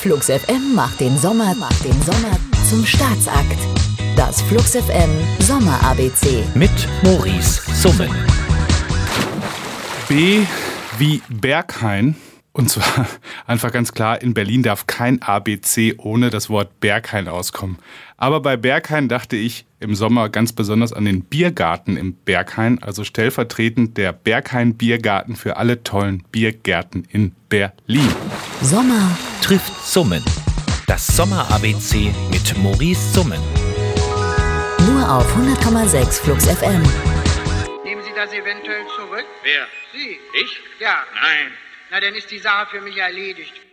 Flux FM macht den Sommer zum Staatsakt. Das Flux FM Sommer ABC. Mit Maurice Summen. B wie Berghain. Und zwar einfach ganz klar, in Berlin darf kein ABC ohne das Wort Berghain auskommen. Aber bei Berghain dachte ich im Sommer ganz besonders an den Biergarten im Berghain, also stellvertretend der Berghain Biergarten für alle tollen Biergärten in Berlin. Sommer Trifft Summen. Das Sommer-ABC mit Maurice Summen. nur auf 100,6 Flux FM. Nehmen Sie das eventuell zurück? Wer? Sie? Ich? Ja. Nein. Na, dann ist die Sache für mich erledigt.